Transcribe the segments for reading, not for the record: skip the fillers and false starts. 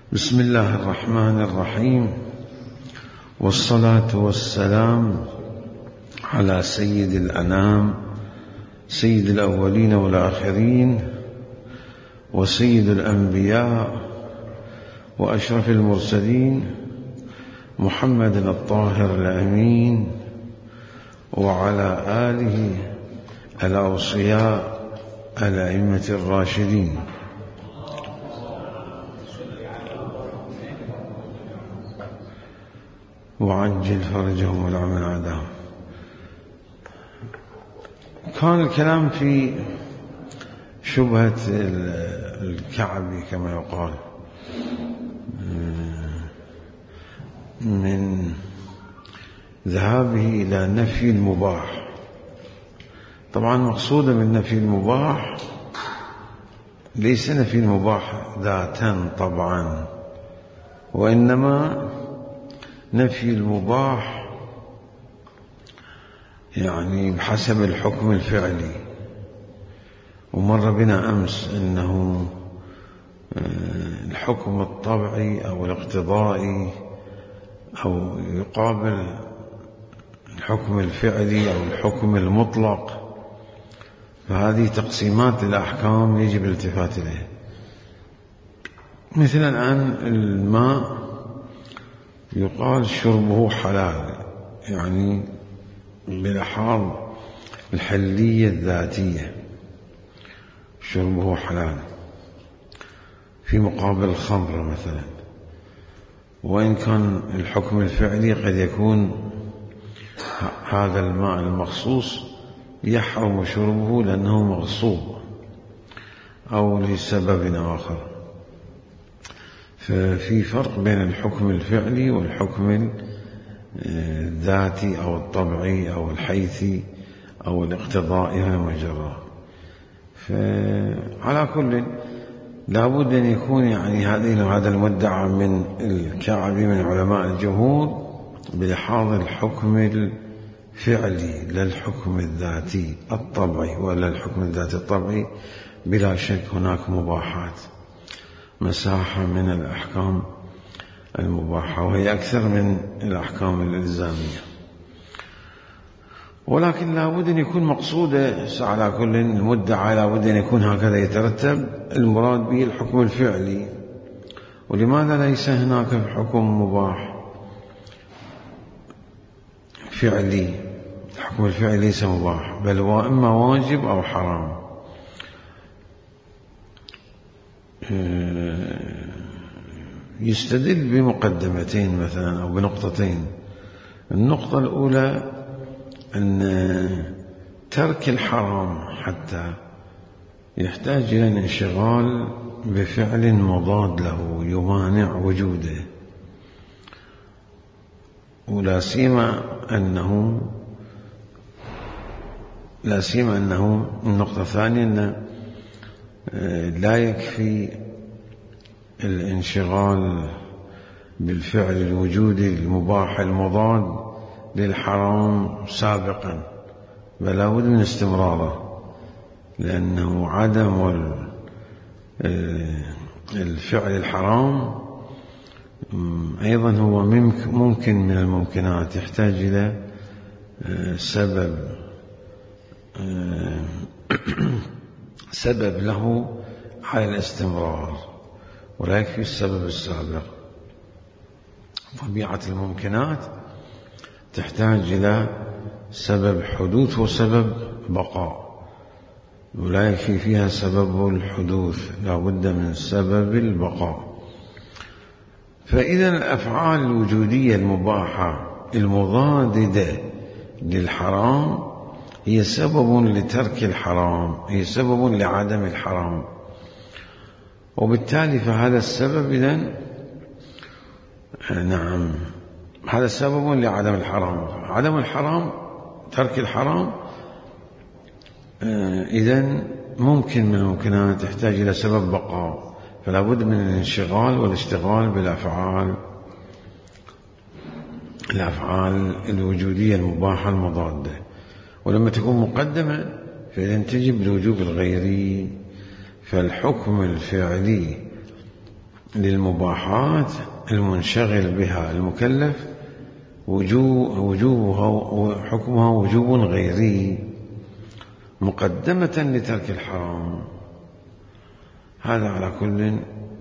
بسم الله الرحمن الرحيم، والصلاة والسلام على سيد الأنام، سيد الأولين والآخرين، وسيد الأنبياء، وأشرف المرسلين، محمد الطاهر الأمين، وعلى آله الأوصياء الأئمة الراشدين. وعجل فرجهم والعمل عداهم. كان الكلام في شبهة الكعبي كما يقال من ذهابه إلى نفي المباح. طبعا مقصودا من نفي المباح ليس نفي المباح ذاتا طبعا، وإنما نفي المباح يعني بحسب الحكم الفعلي. ومر بنا أمس أنه الحكم الطبعي أو الاقتضائي أو يقابل الحكم الفعلي أو الحكم المطلق، فهذه تقسيمات الأحكام يجب الالتفات إليها. مثل الآن الماء يقال شربه حلال، يعني بلحاظ الحلية الذاتية شربه حلال، في مقابل الخمر مثلا. وإن كان الحكم الفعلي قد يكون هذا الماء المخصوص يحرم شربه لأنه مغصوب أو لسبب آخر. ففي فرق بين الحكم الفعلي والحكم الذاتي أو الطبعي أو الحيثي أو الاقتضائي ومجراه. فعلى كل لابد أن يكون يعني هذا المدعى من الكعبي من علماء الجمهور بلحاظ الحكم الفعلي لا الحكم الذاتي الطبعي، ولا الحكم الذاتي الطبعي بلا شك هناك مباحات، مساحة من الأحكام المباحة، وهي أكثر من الأحكام الإلزامية. ولكن لابد أن يكون مقصودة على كل المدعى لابد أن يكون هكذا يترتب المراد به الحكم الفعلي. ولماذا ليس هناك حكم مباح فعلي؟ الحكم الفعلي ليس مباح، بل هو إما واجب أو حرام. يستدل بمقدمتين مثلا أو بنقطتين. النقطة الأولى أن ترك الحرام حتى يحتاج إلى الانشغال بفعل مضاد له يمانع وجوده، ولا سيما أنه النقطة الثانية أن لا يكفي الانشغال بالفعل الوجودي المباح المضاد للحرام سابقا، بل لا بد من استمراره، لأنه عدم الفعل الحرام أيضا هو ممكن من الممكنات، يحتاج إلى سبب له على الاستمرار، ولا يكفي السبب السابق. طبيعة الممكنات تحتاج إلى سبب حدوث وسبب بقاء، ولا يكفي فيها سبب الحدوث، لا بد من سبب البقاء. فإذا الأفعال الوجودية المباحة المضادة للحرام هي سبب لترك الحرام، هي سبب لعدم الحرام، وبالتالي فهذا السبب إذن نعم هذا سبب لعدم الحرام. عدم الحرام ترك الحرام إذن ممكن من الممكنات تحتاج إلى سبب بقاء، فلا بد من الانشغال والاشتغال بالأفعال الوجودية المباحة المضادة. ولما تكون مقدمة فإذن تجب الوجوب الغيري. فالحكم الفعلي للمباحات المنشغل بها المكلف وجوبها وحكمها وجوب غيري مقدمة لترك الحرام. هذا على كل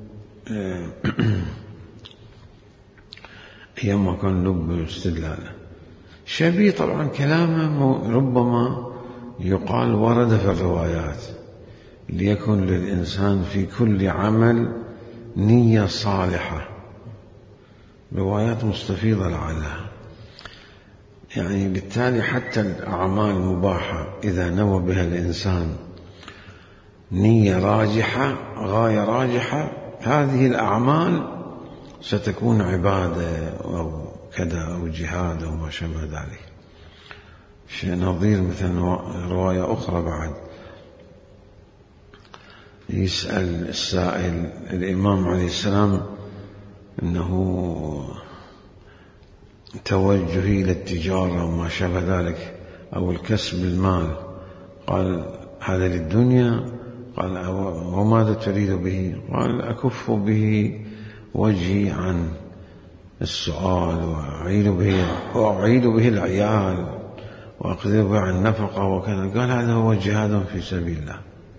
أيما كان لب استدلاله. شبيه طبعا كلامه ربما يقال ورد في الروايات: ليكن للإنسان في كل عمل نية صالحة. روايات مستفيضة لعلها، يعني بالتالي حتى الأعمال المباحة إذا نوى بها الإنسان نية راجحة، غاية راجحة، هذه الأعمال ستكون عبادة أو كذا أو جهاد أو ما شابه ذلك. شيء نظير مثل رواية أخرى بعد يسأل السائل الإمام عليه السلام أنه توجهي إلى التجارة وما شابه ذلك أو الكسب المال، قال: هذا للدنيا؟ قال: وماذا تريد به؟ قال: أكف به وجهي عن السؤال وأعيد به العيال وأقدر به عن النفقة وكذا. قال: هذا هو جهاد في سبيل الله.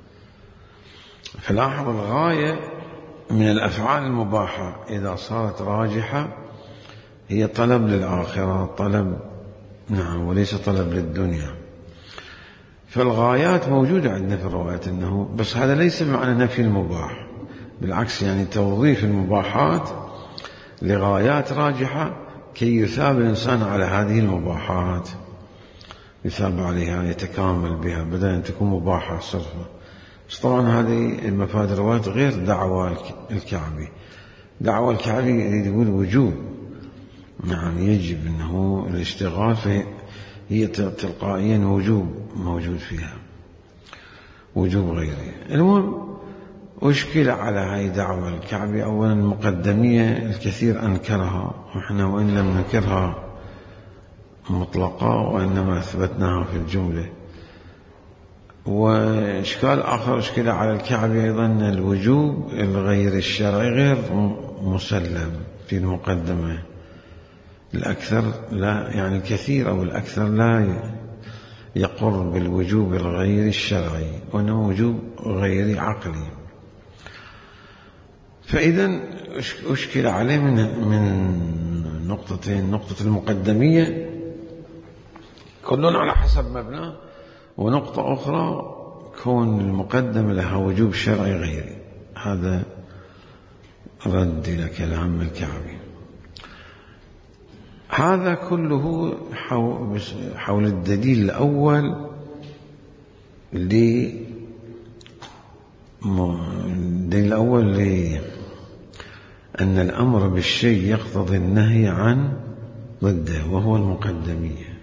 فلاحظ الغاية من الأفعال المباحة إذا صارت راجحة هي طلب للآخرة، طلب وليس طلب للدنيا. فالغايات موجودة عندنا في الروايات أنه، بس هذا ليس بمعنى نفي المباح، بالعكس يعني توظيف المباحات لغايات راجحة كي يثاب الإنسان على هذه المباحات، يثاب عليها، يتكامل بها بدل أن تكون مباحة صرفة. بس طبعا هذه المفاد الروايات غير دعوى الكعبي. دعوى الكعبي يريد يقول وجوب، يجب أنه الاشتغال، فهي تلقائيا وجوب موجود فيها، وجوب غيره. المهم أشكل على هاي دعوة الكعبي. أولا المقدمية الكثير أنكرها، وإحنا وإن لم ننكرها مطلقة وإنما أثبتناها في الجملة. وإشكال آخر أشكل على الكعبي أيضا الوجوب الغير الشرعي غير مسلم في المقدمة. الأكثر لا، يعني الكثير أو الأكثر لا يقر بالوجوب الغير الشرعي، وإنما وجوب غير عقلي. فإذا أشكل عليه من نقطتين: نقطة المقدمية كل على حسب مبناه، ونقطة أخرى كون المقدم لها وجوب شرعي غيري. هذا رد إلى كلام الكعبي. هذا كله حول الدليل الأول لأن الأمر بالشيء يقتضي النهي عن ضده، وهو المقدمية.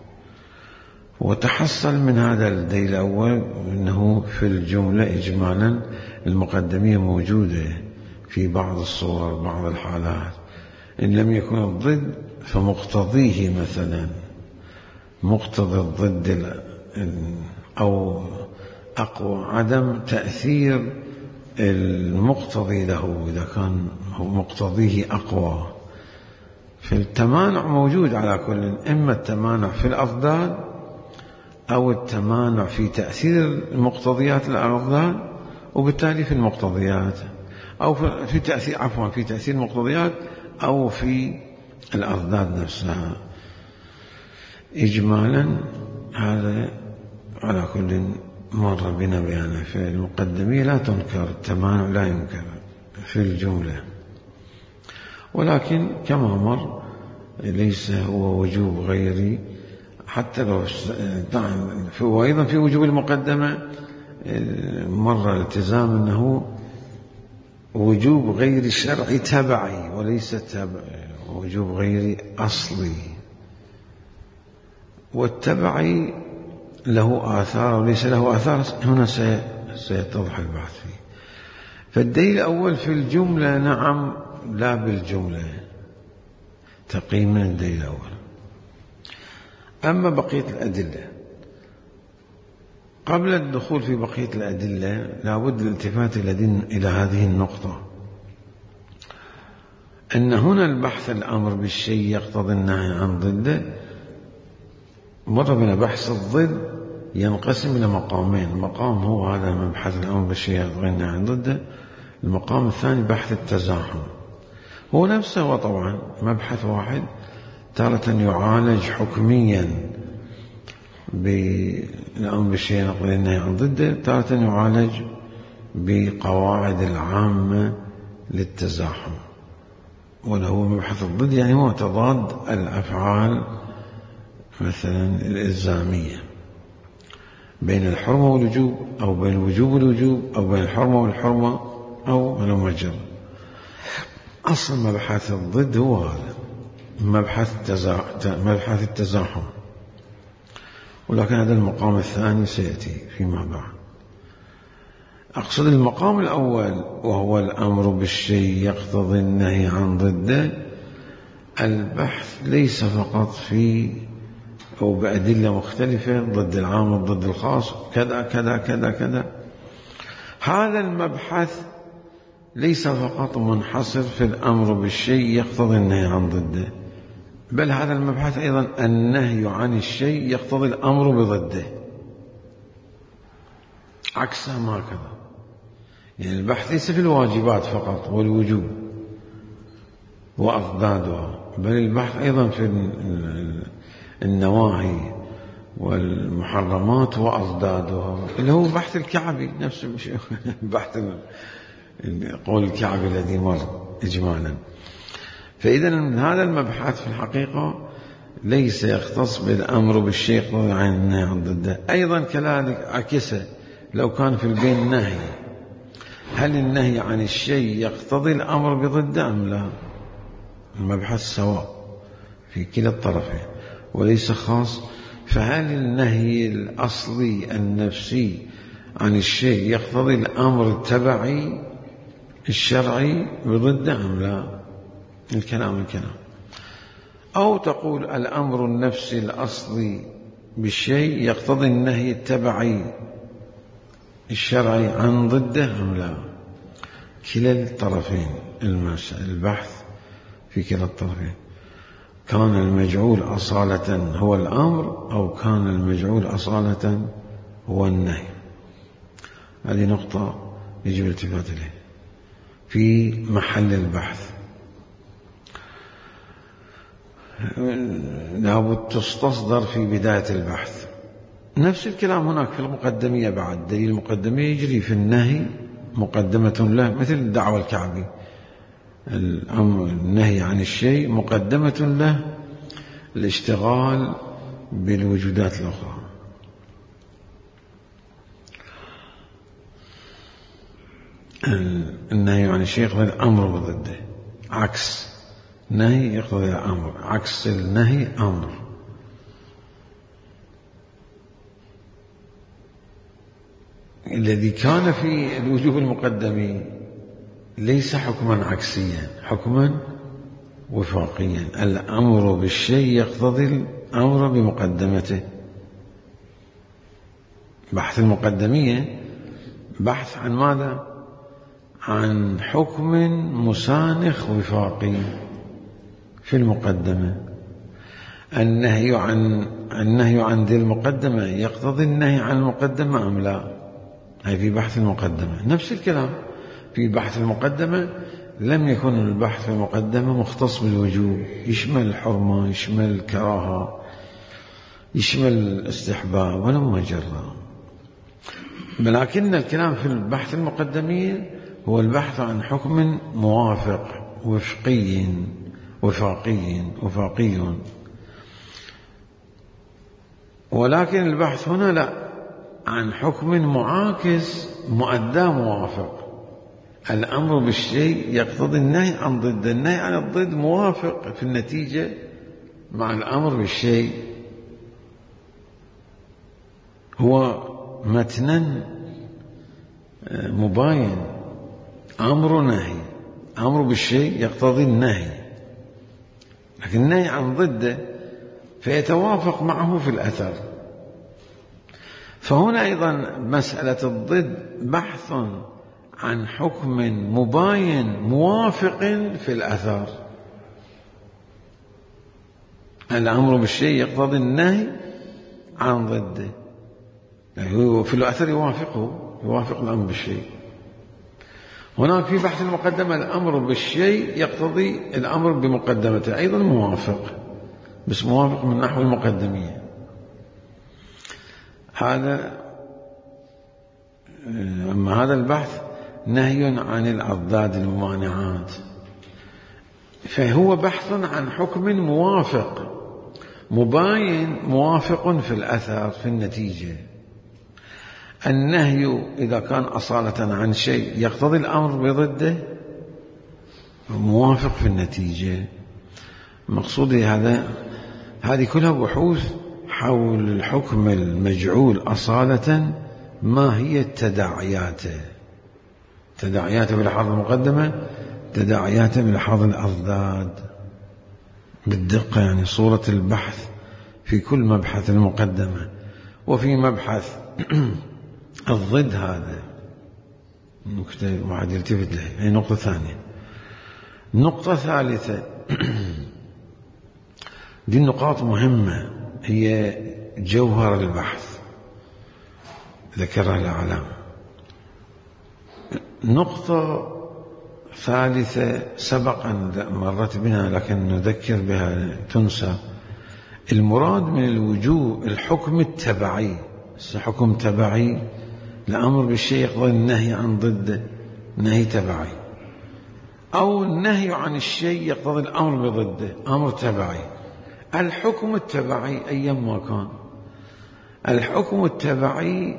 وتحصل من هذا الدليل الأول أنه في الجملة إجمالا المقدمية موجودة في بعض الصور، بعض الحالات. إن لم يكن الضد فمقتضيه، مثلا مقتضى الضد أو أقوى، عدم تأثير المقتضي له إذا كان مقتضيه أقوى. فالتمانع موجود على كل، إما التمانع في الأضداد أو التمانع في تأثير المقتضيات الأضداد، وبالتالي في المقتضيات، أو في تأثير المقتضيات أو في الأضداد نفسها. إجمالا هذا على كل مر بنا بيانه. في المقدمية لا تنكر، التمانع لا ينكر في الجملة، ولكن كما مر ليس هو وجوب غيري. حتى لو وأيضا في وجوب المقدمة مر الالتزام أنه وجوب غير شرعي تبعي وليس وجوب غير أصلي، والتبعي له آثار وليس له آثار. هنا سيتضح البحث فيه. فالدليل الأول في الجملة نعم، لا بالجملة، تقييم من الدليل الأول. أما بقية الأدلة، قبل الدخول في بقية الأدلة لابد الالتفات إلى هذه النقطة: أن هنا البحث الأمر بالشيء يقتضي النهي عن ضده. مر بنا بحث الضد ينقسم إلى مقامين: مقام هو هذا مبحث الأمر بالشيء يقتضي النهي عن ضده، المقام الثاني بحث التزاحم. هو نفسه هو طبعا مبحث واحد، تارة يعالج حكميا بالأمر بالشيء يقتضي النهي عن ضده، تارة يعالج بقواعد العامة للتزاحم. وله مبحث الضد يعني هو تضاد الأفعال مثلا الإلزامية بين الحرمة والوجوب، أو بين الوجوب والوجوب، أو بين الحرمة والحرمة، أو من مجرد. أصل مبحث الضد هو هذا مبحث التزاحم، ولكن هذا المقام الثاني سيأتي فيما بعد. أقصد المقام الأول وهو الأمر بالشيء يقتضي النهي عن ضده. البحث ليس فقط في أو بأدلة مختلفة ضد العام وضد الخاص كذا كذا كذا كذا. هذا المبحث ليس فقط منحصر في الأمر بالشيء يقتضي النهي عن ضده، بل هذا المبحث أيضا النهي عن الشيء يقتضي الأمر بضده، عكسها ما كذا. يعني البحث ليس في الواجبات فقط والوجوب وأضدادها، بل البحث أيضا في النواهي والمحرمات وأضدادها، اللي هو بحث الكعبي نفسه، مش بحث قول الكعبي الذي مر إجمالا. فإذا هذا المبحث في الحقيقة ليس يختص بالأمر بالشيء يقتضي النهي عن ضده. أيضا كذلك عكسه، لو كان في البين نهي، هل النهي عن الشيء يقتضي الأمر بضده أم لا؟ المبحث سواء في كلا الطرفين وليس خاص. فهل النهي الأصلي النفسي عن الشيء يقتضي الأمر التبعي الشرعي بضده أم لا؟ الكلام. أو تقول الأمر النفسي الأصلي بالشيء يقتضي النهي التبعي الشرعي عن ضده أم لا؟ كلا الطرفين البحث في كلا الطرفين. كان المجعول أصالة هو الأمر أو كان المجعول أصالة هو النهي. هذه نقطة يجب الالتفات إليها في محل البحث. لابد تستصدر في بداية البحث. نفس الكلام هناك في المقدمية بعد. دليل المقدمية يجري في النهي مقدمة له، مثل الدعوة الكعبي، النهي عن الشيء مقدمة له الاشتغال بالوجودات الأخرى. النهي عن الشيء يقتضي الأمر بضده، عكس نهي يقتضي الأمر، عكس النهي أمر. الذي كان في الوجوب المقدمي ليس حكما عكسيا، حكما وفاقيا. الأمر بالشيء يقتضي الأمر بمقدمته. بحث المقدمية بحث عن ماذا؟ عن حكم مسانخ وفاقي في المقدمة. النهي عن ذي المقدمة يقتضي النهي عن المقدمة أم لا؟ هي في بحث المقدمة. نفس الكلام في بحث المقدمة، لم يكن البحث في المقدمة مختص بالوجوب، يشمل الحرمة، يشمل الكراهة، يشمل الاستحباب ولا مجرد. ولكن الكلام في البحث المقدمية هو البحث عن حكم موافق وفاقي. ولكن البحث هنا لا، عن حكم معاكس مؤدى موافق. الأمر بالشيء يقتضي النهي عن ضده، النهي عن الضد موافق في النتيجة مع الأمر بالشيء. هو متنا مباين، أمر نهي، أمر بالشيء يقتضي النهي، لكن النهي عن ضده فيتوافق معه في الأثر. فهنا أيضا مسألة الضد بحث عن حكم مباين موافق في الأثر. الأمر بالشيء يقتضي النهي عن ضده، يعني هو في الأثر يوافق الأمر بالشيء. هناك في بحث المقدمة الأمر بالشيء يقتضي الأمر بمقدمته، أيضا موافق، بس موافق من نحو المقدمية. أما هذا البحث نهي عن الأضداد الممانعات، فهو بحث عن حكم موافق مباين موافق في الأثر في النتيجة. النهي إذا كان أصالة عن شيء يقتضي الأمر بضده موافق في النتيجة. مقصودي هذه كلها بحوث حول الحكم المجعول أصالة، ما هي تداعياته بلحاظ المقدمة، تداعياته بلحاظ الأضداد بالدقة، يعني صورة البحث في كل مبحث المقدمة. وفي مبحث الضد هذا نكتة واحد يلتفت له، هي نقطة ثانية. نقطة ثالثة دي النقاط مهمة، هي جوهر البحث ذكرها الأعلام. نقطة ثالثة سبق أن مرت بنا لكن نذكر بها تنسى. المراد من الوجوب الحكم التبعي، حكم تبعي الأمر بالشيء يقتضي النهي عن ضده، نهي تبعي، أو النهي عن الشيء يقتضي الأمر بضده، أمر تبعي. الحكم التبعي أيما كان، الحكم التبعي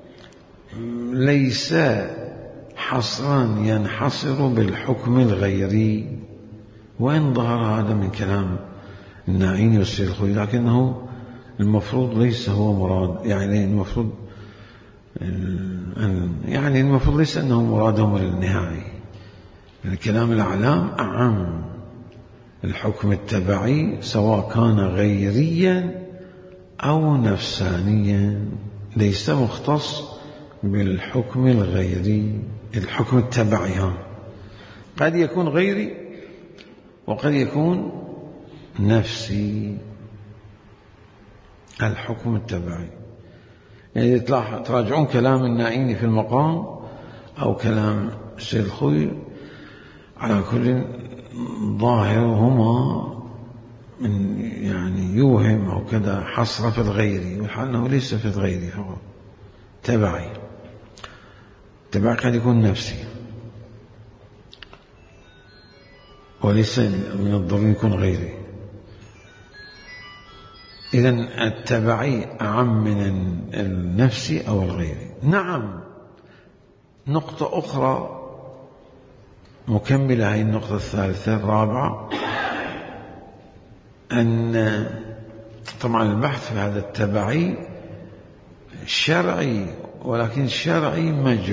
ليس حصرا ينحصر بالحكم الغيري، وإن ظهر هذا من كلام الناعيني والسيد الخوئي، لكنه المفروض ليس هو مراد، يعني المفروض ليس أنه مرادهم النهائي. الكلام الأعلام أعم، الحكم التبعي سواء كان غيريا أو نفسانيا ليس مختص بالحكم الغيري. الحكم التبعي قد يكون غيري وقد يكون نفسي. الحكم التبعي يعني تراجعون كلام الناعيني في المقام أو كلام السيد الخوئي، على كل ظاهرهما من يعني يوهم أو كذا حصر في الغيري، والحال أنه ليس في الغيري فقط، تبعي قد يكون نفسي، وليس من الضروري يكون غيري. إذن التبعي أعم من النفسي أو الغيري. نعم. نقطة أخرى مكملة هذه النقطة الثالثة الرابعة، أن طبعا البحث في هذا التبعي شرعي، ولكن شرعي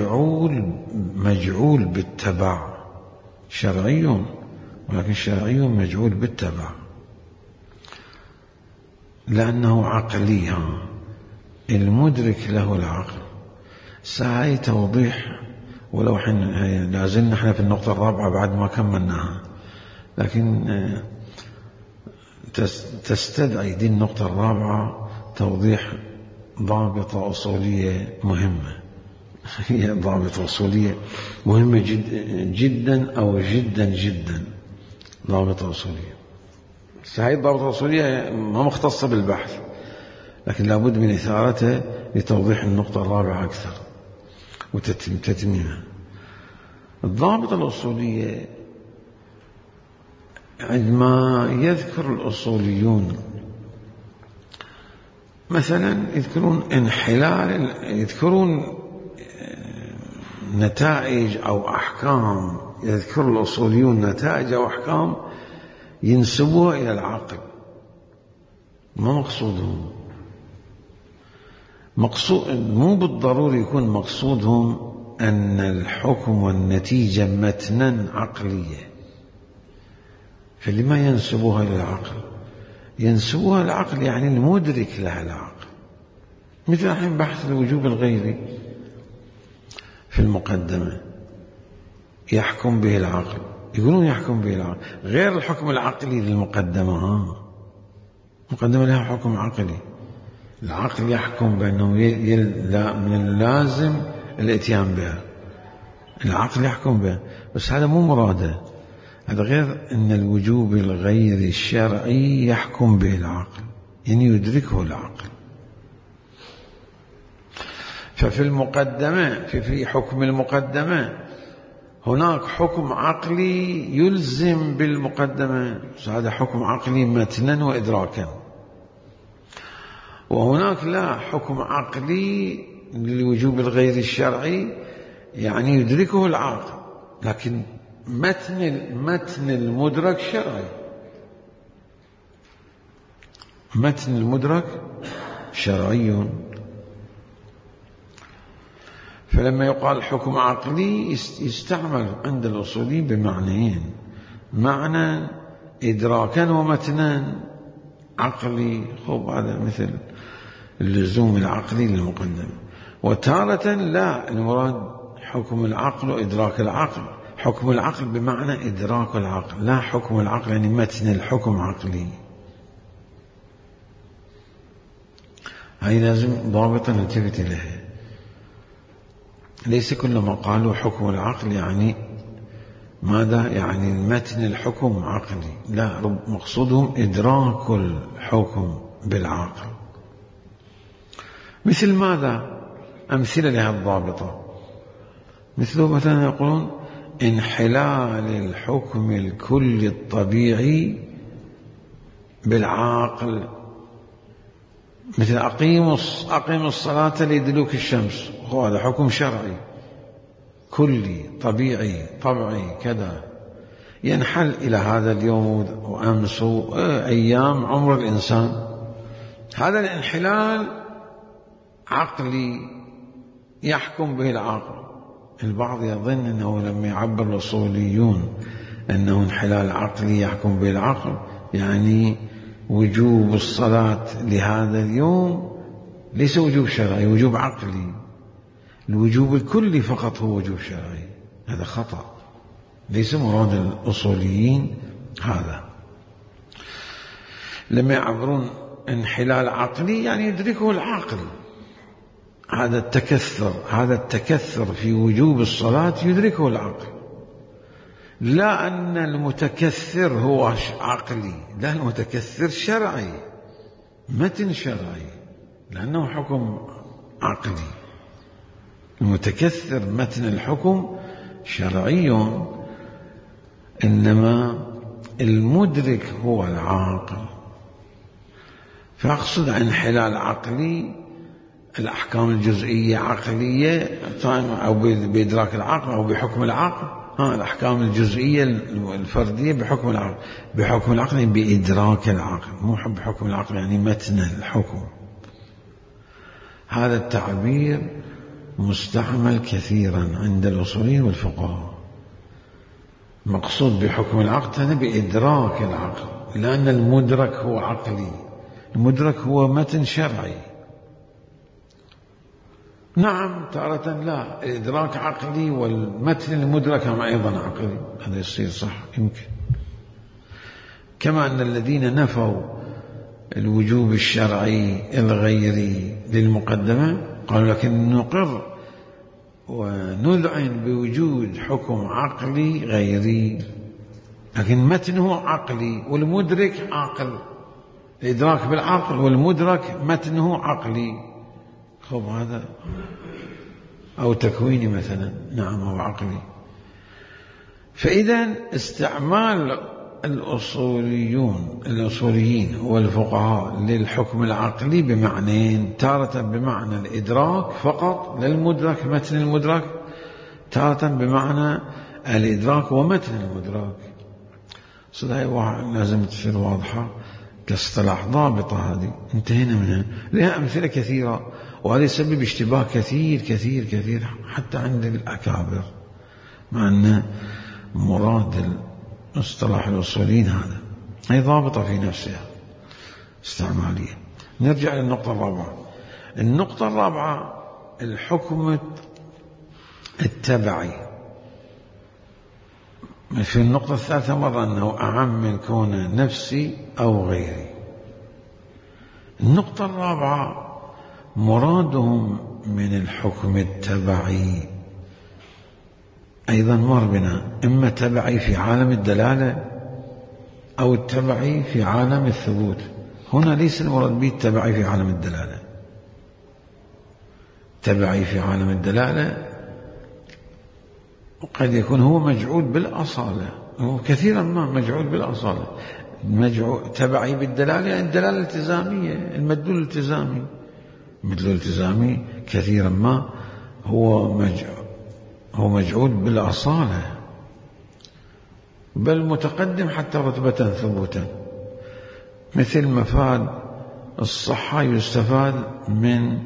مجعول بالتبع، شرعي ولكن شرعي مجعول بالتبع، لأنه عقلي، المدرك له العقل. ساعي توضيح، ولو لازلنا احنا في النقطة الرابعة بعد ما كملناها، لكن تستدعي دي النقطة الرابعة توضيح ضابطة أصولية مهمة. هي ضابطة أصولية مهمة جدا أو جدا ضابطة أصولية. هذه الضابطة الأصولية ما مختصة بالبحث، لكن لابد من إثارتها لتوضيح النقطة الرابعة أكثر وتتميمها. الضابطة الأصولية عندما يذكر الأصوليون مثلا يذكرون نتائج أو أحكام، يذكر الأصوليون نتائج أو أحكام ينسبوها إلى العقل. ما مقصودهم؟ مو بالضروري يكون مقصودهم أن الحكم والنتيجة متنا عقلية، فلما ينسبوها إلى العقل؟ ينسبوها العقل يعني المدرك لها العقل، مثل الحين بحث الوجوب الغيري في المقدمة يحكم به العقل، يقولون يحكم به العقل غير الحكم العقلي للمقدمة، مقدمة لها حكم عقلي. العقل يحكم بأنه من اللازم الاتيان بها، العقل يحكم بها، بس هذا مو مراده، هذا غير أن الوجوب الغير الشرعي يحكم به العقل، يعني يدركه العقل. ففي المقدمة في حكم المقدمة هناك حكم عقلي يلزم بالمقدمة، هذا حكم عقلي متنا وإدراكا، وهناك لا حكم عقلي للوجوب الغير الشرعي يعني يدركه العقل، لكن متن المدرك شرعي، متن المدرك شرعي. فلما يقال حكم عقلي يستعمل عند الأصوليين بمعنيين، معنى إدراكا ومتنا عقلي، خب هذا مثل اللزوم العقلي للمقدم. وتارة لا، المراد حكم العقل وإدراك العقل، حكم العقل بمعنى إدراك العقل، لا حكم العقل يعني متن الحكم عقلي. هاي لازم ضابطا نلتفت إليها، ليس كل ما قالوا حكم العقل يعني ماذا؟ يعني متن الحكم عقلي، لا، مقصودهم إدراك الحكم بالعقل. مثل ماذا؟ أمثلة لها الضابطة، مثل مثلا يقولون انحلال الحكم الكلي الطبيعي بالعقل، مثل أقيموا الصلاة لدلوك الشمس، هذا حكم شرعي كلي طبيعي طبعي كذا، ينحل إلى هذا اليوم وأمس أيام عمر الإنسان. هذا الانحلال عقلي يحكم به العقل. البعض يظن أنه لما يعبر الأصوليون أنه انحلال عقلي يحكم به العقل يعني وجوب الصلاة لهذا اليوم ليس وجوب شرعي، وجوب عقلي، الوجوب الكلي فقط هو وجوب شرعي. هذا خطأ، ليس مراد الأصوليين هذا. لما يعبرون انحلال عقلي يعني يدركه العقل، هذا التكثر في وجوب الصلاة يدركه العقل، لا أن المتكثر هو عقلي، لا، المتكثر شرعي، متن شرعي، لأنه حكم عقلي. المتكثر متن الحكم شرعي، إنما المدرك هو العاقل. فأقصد انحلال عقلي، الأحكام الجزئية عقلية أو بإدراك العقل أو بحكم العقل، الأحكام الجزئية الفردية بحكم العقل يعني بإدراك العقل، مو بحكم العقل يعني متن الحكم. هذا التعبير مستعمل كثيرا عند الأصوليين والفقهاء. مقصود بحكم العقل هذا بإدراك العقل، لأن المدرك هو عقلي، المدرك هو متن شرعي. نعم تارة لا، الإدراك عقلي والمتن المدرك هم أيضا عقلي، هذا يصير صح يمكن. كما أن الذين نفوا الوجوب الشرعي الغيري للمقدمة قالوا لكن نقر ونذعن بوجود حكم عقلي غيري، لكن متنه عقلي والمدرك عقل، الإدراك بالعقل والمدرك متنه عقلي. خب هذا أو تكويني مثلا، نعم هو عقلي. فإذا استعمال الأصوليين والفقهاء للحكم العقلي بمعنيين، تارة بمعنى الإدراك فقط للمدرك متن المدرك، تارة بمعنى الإدراك ومتن المدرك. صدق لازم تصير واضحة كاصطلاح ضابطة، هذه انتهينا منها. لها أمثلة كثيرة، وهذا يسبب اشتباه كثير كثير كثير حتى عند الأكابر، مع أن مراد اصطلاح الأصوليين هذا، هي ضابطة في نفسها استعمالية. نرجع للنقطة الرابعة. النقطة الرابعة الحكم التبعي. في النقطة الثالثة مرة أنه أعم من كون نفسي أو غيري. النقطة الرابعة مرادهم من الحكم التبعي أيضا مر بنا، إما تبعي في عالم الدلالة أو التبعي في عالم الثبوت. هنا ليس المراد به التبعي في عالم الدلالة. تبعي في عالم الدلالة قد يكون هو مجعول بالأصالة، هو كثيرا ما مجعول بالأصالة. تبعي بالدلالة يعني الدلالة الالتزامية، المدلول الالتزامي. المدلول الالتزامي كثيرا ما هو مجعول بالأصالة، بل متقدم حتى رتبة ثبوتا. مثل مفاد الصحة يستفاد من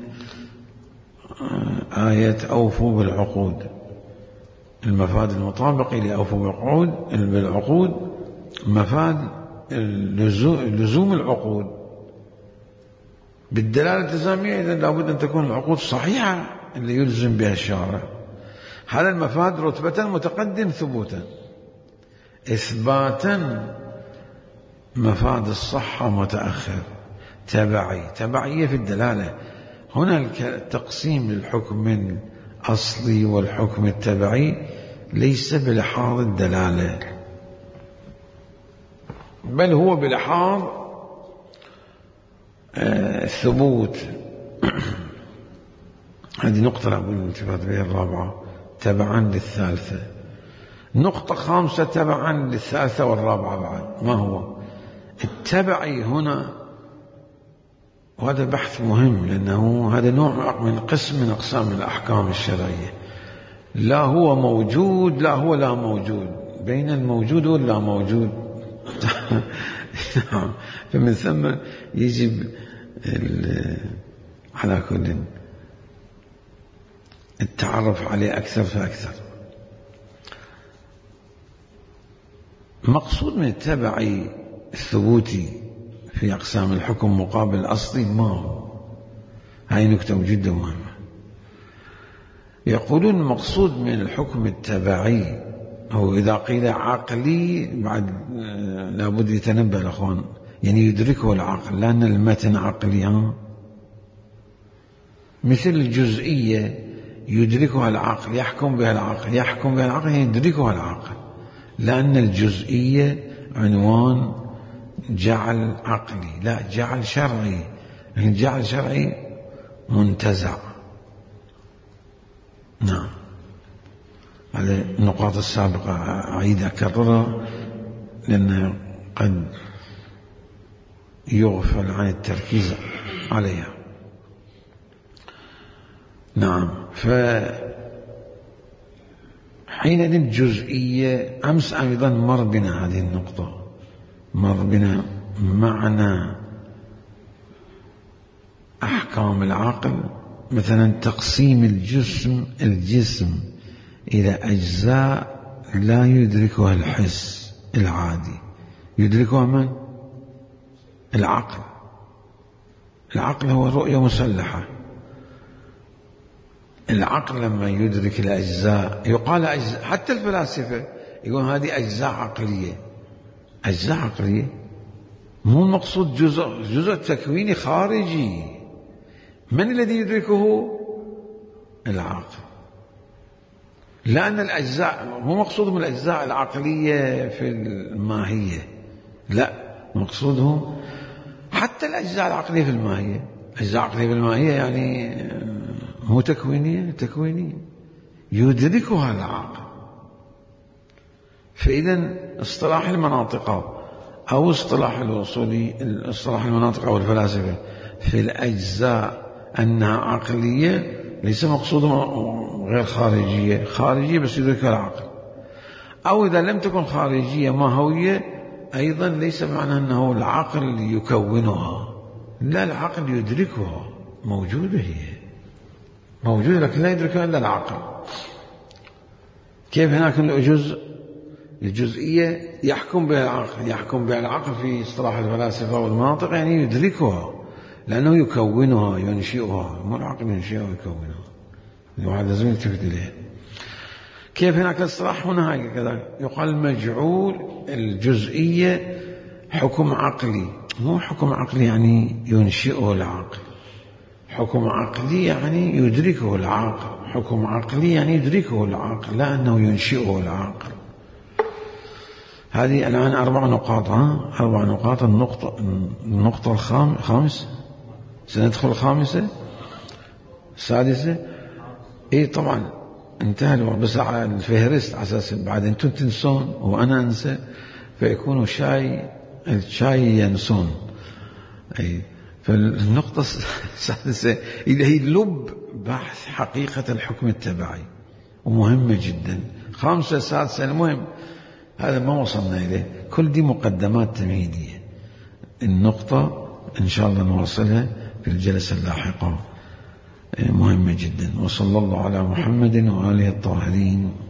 آية أوفوا بالعقود. المفاد المطابق لأوفوا بالعقود مفاد لزوم العقود بالدلالة الالتزامية. إذن لابد أن تكون العقود صحيحة اللي يلزم بها الشارع. هذا المفاد رتبة متقدم ثبوتا. إثباتا مفاد الصحة متأخر. تبعية في الدلالة. هنا التقسيم للحكم الأصلي والحكم التبعي ليس بلحاظ الدلالة، بل هو بلحاظ الثبوت. هذه نقطة لابد من الالتفات بها الرابعة تبعا للثالثة. نقطة خامسة تبعا للثالثة والرابعة بعد. ما هو التبعي هنا؟ وهذا بحث مهم، لأنه هذا نوع من قسم من أقسام الأحكام الشرعية. لا هو موجود لا هو لا موجود، بين الموجود واللا موجود. فمن ثم يجب على كل التعرف عليه أكثر فأكثر. مقصود من التبعي الثبوتي في أقسام الحكم مقابل الأصلي ما هو؟ هاي نكتة جدا مهمة. يقولون المقصود من الحكم التبعي أو إذا قيل عقلي بعد لابد يتنبه الأخوان، يعني يدركه العقل، لأن المتن عقلي. مثل الجزئية يدركها العقل، يحكم بها العقل يعني يدركها العقل، لأن الجزئية عنوان جعل عقلي، لا جعل شرعي. الجعل شرعي منتزع. نعم، على النقاط السابقة أعيد أكررها لأنها قد يغفل عن التركيز عليها. نعم، فحينئذ الجزئية أمس أيضا مر بنا هذه النقطة، مر بنا معنى أحكام العقل. مثلا تقسيم الجسم إلى أجزاء لا يدركها الحس العادي، يدركها من؟ العقل. العقل هو رؤية مسلحة. العقل لما يدرك الأجزاء يقال أجزاء، حتى الفلاسفة يقول هذه أجزاء عقلية. أجزاء عقلية مو المقصود جزء تكويني خارجي. من الذي يدركه؟ العقل. لأن الأجزاء مو مقصود من الأجزاء العقلية في الماهية، لا، مقصودهم حتى الأجزاء العقلية في الماهية. الأجزاء العقلية في الماهية يعني مو تكوينية يدركها العقل. فإذا اصطلاح المناطق أو اصطلاح الوصولي، اصطلاح المناطق أو الفلاسفة في الأجزاء أنها عقلية ليس مقصودها غير خارجية بس يدركها العقل. أو إذا لم تكن خارجية ماهوية أيضا ليس معنى أنه العقل يكونها، لا، العقل يدركها، موجودة هي موجودة لكن لا يدركها إلا العقل. كيف هناك الجزئية يحكم بها العقل في اصطلاح الفلاسفة والمناطق، يعني يدركها لأنه يكونها ينشئها، مو العقل ينشئها ويكونها. الواحد لازم يلتفت إليه. كيف هناك الاصطلاح هنا هكذا يقال مجعول الجزئية حكم عقلي، مو حكم عقلي يعني ينشئه العقل، حكم عقلي يعني يدركه العاقل، حكم عقلي يعني يدركه العاقل، لا أنه ينشئه العاقل. هذه الآن 4 نقاط. 4 نقاط. النقطة الخامسة، سندخل الخامسة السادسة. طبعا انتهى الوقت، بس على الفهرست على أساس بعد أنتم تنسون وأنا أنسى فيكونوا الشاي ينسون. فالنقطة السادسة اللي هي لب بحث حقيقة الحكم التبعي، ومهمة جدا. 5 6 المهم هذا ما وصلنا إليه، كل دي مقدمات تمهيدية. النقطة إن شاء الله نوصلها في الجلسة اللاحقة، مهمة جدا. وصلى الله على محمد وآله الطاهرين.